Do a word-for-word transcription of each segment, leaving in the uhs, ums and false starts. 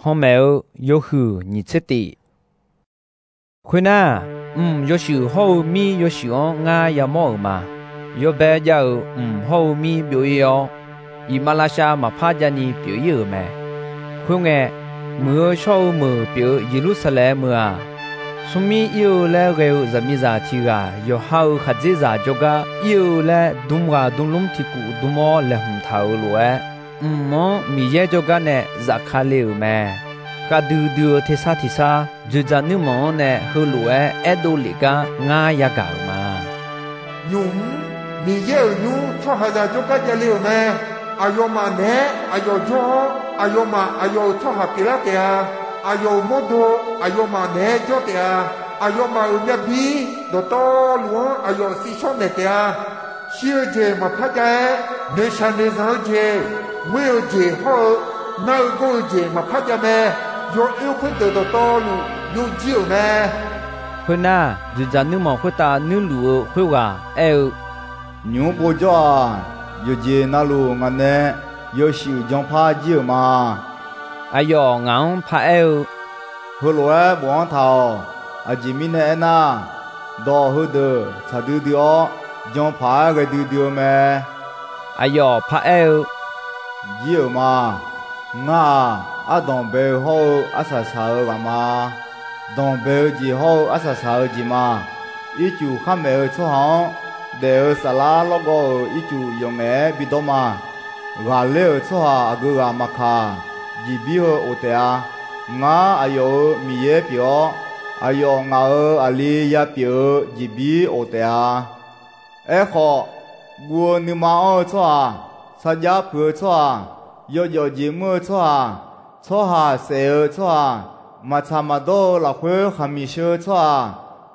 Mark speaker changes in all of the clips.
Speaker 1: 后面有许你吃的。会呐，嗯，有时候咪有时候俺也冇嘛，有别有嗯后咪表演哦，以马来西亚嘛拍着你表演咩？会个มื่อมื่อเปียวเยรูซาเล็มอ่ะสมัยอยู่แล้วเกี่ยวจะมีจากที่ว่าอยู่หาขัดเจจากจกะอยู่แล้วดุมว่าดุมลุมที่กูดุมอแล้วหุ่นเท้าล้วนอืมมอมีเยจกะเนี่ยจากขาเลี้ยวแม่ก็ดูดูเทสาทิสาจุดจานุมอเนี่ยหัวล้วนเอ็ดดูลิกะง่ายยากเอามา
Speaker 2: ยุ่มมีเยอะยุ่งชอบหาจากจกะจะเลี้ยวแม่อายมาเนี่ยอายจ่ออายมาอายชอบหากิเลสเตียอายโมโดอายมาเนี่ยจ่อเตียอายมาอุญญาบีดตอหลวงอายสิชอนเตียเชื่อเจมาพัดใจเนชันเนซันเจเวลเจฮอนาโกเจมาพัดใจแม่ยออิวพุ่งเตอตอลูยูจิวแม่
Speaker 1: คนน่ะจุดจานุมอคุตานุลูคุว่าเอว
Speaker 3: 牛不叫有节那路俺呢有手将怕酒嘛
Speaker 1: 哎哟俺怕eo
Speaker 3: 后来往头啊前面的那到后头才丢掉将怕个丢掉咩
Speaker 1: 哎哟怕eo
Speaker 3: 酒嘛俺啊当背后啊啥啥个嘛当背之后啊啥啥个嘛一就看没有错行đều sala logo ichu yonge bidoma gale choa aguga makha jibio otea nga ayo miye pyo ayo nga ali ya pyo jibi otea e kho guo ni ma o choa saja phu choa yo yo jimu choa choha se choa machamado la khwe khamisho choa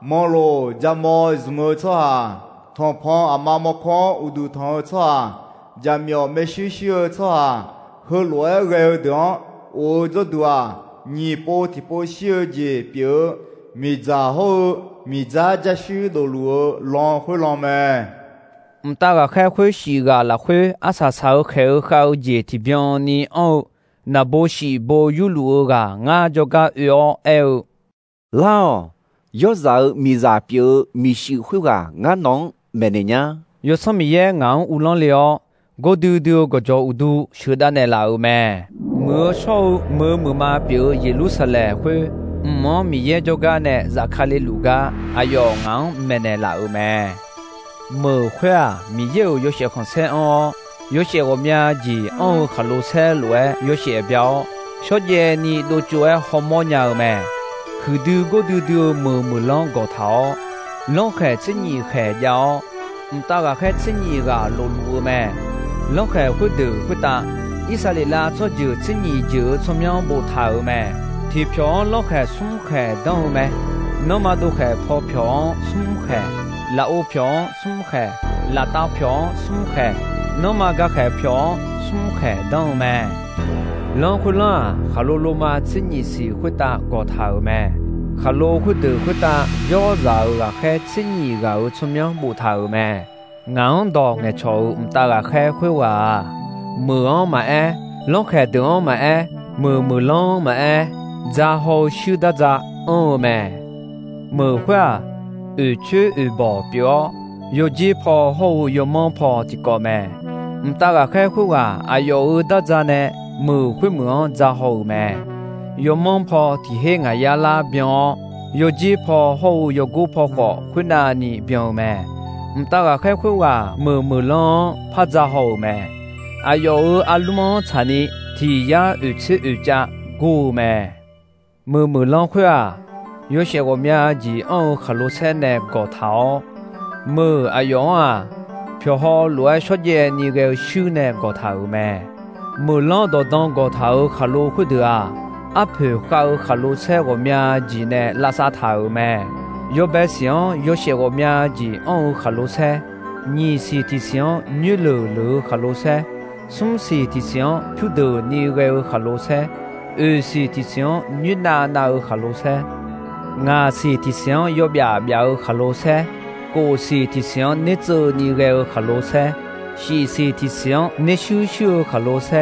Speaker 3: molo jamo zmo choaทองพองอามาโมคองอุดูทองชัวจามยอไม่ชื่อชื่อชัวเฮลัวเร็วเดียวโอ้จะดูอ่ะนี่โปที่โปชื่อเจเปียวมีจ่าหูมีจ่าจะชื่อตัวลัวลองคุยลองแม่
Speaker 1: 唔大个开会时个啦会阿啥草开好节ที่边นี่哦那不是不有路个俺就个要เอา
Speaker 4: 老要找米杂表米是会个俺农咩呢呀
Speaker 1: 有什么嘢俺乌浪了我丢丢个叫乌都学得来老咩มื่อเช้ามื่อมื่อมาเปียวเยรูซาเล็ม会唔มมี嘢就个呢ราคาเลลูกะอายองงั้นแม่呢老咩มื่อ会啊มีเยอะ有些ของเซอ有些我们จีอ๋อฮัลโหลเซลวย有些表ชดเยนี่ดูจ่วยฮอร์โมนยาวแม่คือดูก็ดูดูมือมือลองก็เท้าลองแค่ชิ้นนี้แค่ยาว唔大个แค่ชิ้นนี้ก็ลงรูแม่ลองแค่คุดดูคุดตาอิสราเอลชดจืดชิ้นนี้จืดสมยังบูเท้าแม่ที่เพียงลองแค่สุ่มแค่ดองแม่น้องมาดูแค่พอเพียงสุ่มแค่ลาโอเพียงสุ่มแค่ลาตาเพียงสุ่มแค่น้องมาก็แค่เพียงสุ่มแค่ดองแม่ลองคุณล่ะฮัลโหลลมาชิ้นนี้สิคุดตาก็เท้าแม่ฮัลโหลคุดดูคุดตาย่อเราก็แค่ชิ้นนี้ก็สมยังบูเท้าแม่งานดอกเงยโชว์มตาก็แค่คุยว่ามือมาเอลองแค่ดูมาเอมือมือลองมาเอจะ好修得着哦แม่มือขวาอือชื่ออือบ่เปียวอยู่จีพอหูอยู่มองพอจิกอแม่มตาก็แค่คุยว่าอายุอือ得着เนี่ยมือคุยมือจะหูแม่อยู่มองพอที่เฮงายาลาเบียงอยู่จีพอหูอยู่กูพอก็คุยนานี่เบียงแม่มตาก็แค่คุยว่ามือมือลองพะจะหูแม่อายุอืออาลุมชานีที่ยาอือชื่ออือจะกูแม่มือมือลองคุยอ่ะ有些我们จีอ๋อฮัลโหลเซนเนี่ยก็เท้ามืออายุอ่ะเพียวหัวรวยชดเย็นนี่ก็ชื่อเนี่ยก็เท้าแม่มือลองตัวต้องก็เท้าฮัลโหลคุยดูอ่ะอ่ะเพียวเขาฮัลโหลเซ我们จีเนี่ยลาซาเท้าแม่有别想有些我们จีอ๋อฮัลโหลเซนี่สิที่想นี่เลยเลยฮัลโหลเซสมสิที่想พูดดูนี่ก็ฮัลโหลเซเออสิที่想นี่นานาฮัลโหลเซงาสิที่想ยบยาบยาฮัลโหลเซกูสิที่想นี่เจอนี่ก็ฮัลโหลเซชีสิที่想นี่ชูชูฮัลโหลเซ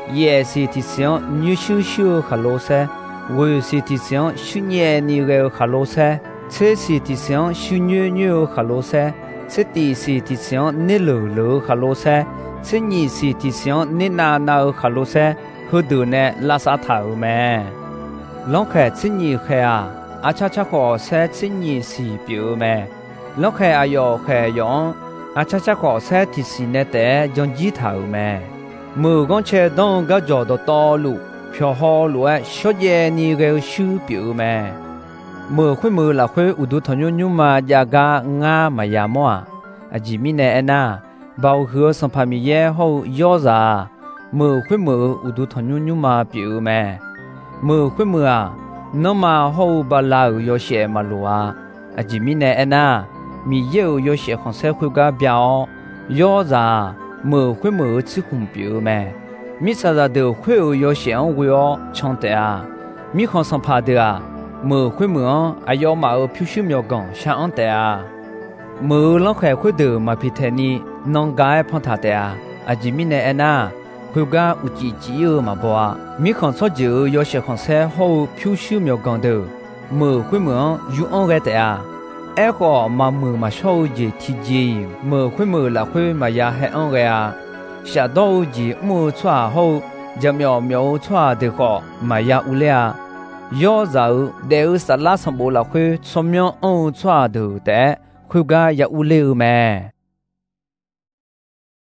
Speaker 1: 也是提醒女修修哈罗塞，我是提醒修年你个哈罗塞，这是提醒修女女哈罗塞，这第是提醒你老老哈罗塞，这你是提醒你奶奶哈罗塞，好多呢拉萨头咩？啷个这你个啊？阿恰恰个塞这你是表咩？啷个阿要个用？阿恰恰个塞提醒呢得用指头咩？冇讲车当个找到道路，票好路诶，小爷你个手表咩？冇会冇啦会有多朋友你嘛呀个俺嘛呀么啊？啊，前面呢那包括上旁边也好要啥？冇会冇有多朋友你嘛表咩？冇会冇啊？那么好把老要写马路啊？啊，前面呢那米有要写红色会个表要啥？冇会冇吃红表咩？米啥子都会有要想我要唱的啊？米看上拍的啊？冇会冇啊要马有표시苗讲想的啊？冇啷块会的嘛皮特尼弄个碰他的啊？啊，前面呢那会个有几几有嘛不啊？米看错就要写红色好표시苗讲的，冇会冇有安个的啊？哎个嘛冇嘛少节体节，冇会冇啦会嘛也系安个啊？下到节冇错好，就苗苗错的个嘛也有了。要走都是拉上冇啦会，说明安错的的，会个也有了咩？